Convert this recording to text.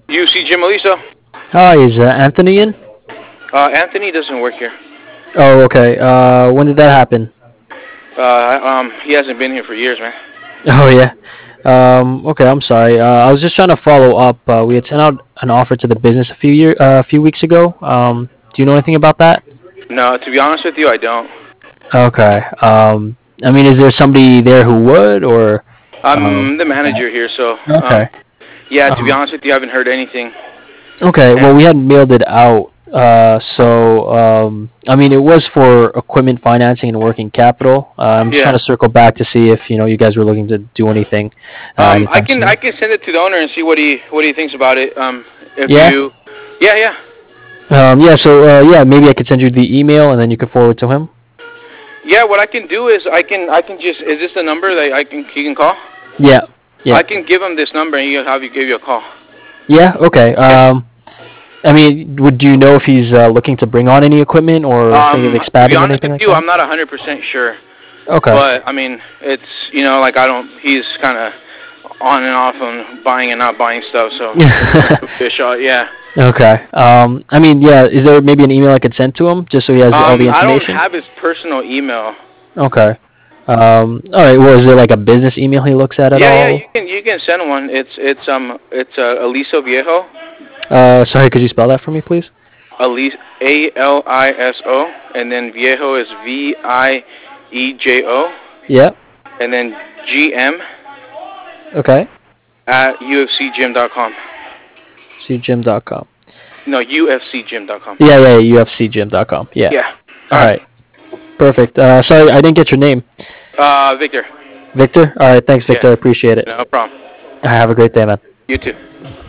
UC Jim Aliso. Hi, is Anthony in? Anthony doesn't work here. Oh, okay. When did that happen? He hasn't been here for years, man. Oh, yeah. Okay, I'm sorry. I was just trying to follow up. We had sent out an offer to the business a few weeks ago. Do you know anything about that? No, to be honest with you, I don't. Okay. I mean, is there somebody there who would, or? I'm the manager here, so Okay. yeah. To be Um, honest with you, I haven't heard anything. okay. And Well, we had mailed it out. I mean, it was for equipment financing and working capital. I'm just trying yeah, to circle back to see if you guys were looking to do anything I anytime can soon. I can send it to the owner and see what he thinks about it. If Yeah. you, yeah, yeah. Yeah. So yeah, maybe I could send you the email and then you could forward to him. Yeah, what I can do is I can just is this the number that he can call? Yeah. Yeah. I can give him this number and he'll have you give you a call. Yeah. Okay. Yeah. I mean, would you know if he's looking to bring on any equipment or think of To be expanding honest anything with like you, that? I'm not 100% sure, Okay. but I mean it's like I don't. He's kind of on and off on buying and not buying stuff, so fish out. Yeah. Okay. I mean, yeah. Is there maybe an email I could send to him just so he has all the I don't information? have his personal email. Okay. All right. Well, is there like a business email he looks at Yeah, yeah. all? You can send one. It's Aliso Viejo. Sorry, could you spell that for me, please? Aliso, and then Viejo is Viejo, Yeah. and then GM Okay. at ufcgym.com. cgym.com. No, ufcgym.com. Yeah, yeah, ufcgym.com. Yeah. Yeah. All All right. right. Perfect. Sorry, I didn't get your name. Victor. Victor? All right. Thanks, Yeah. Victor. I appreciate it. No problem. Have a great day, man. You too.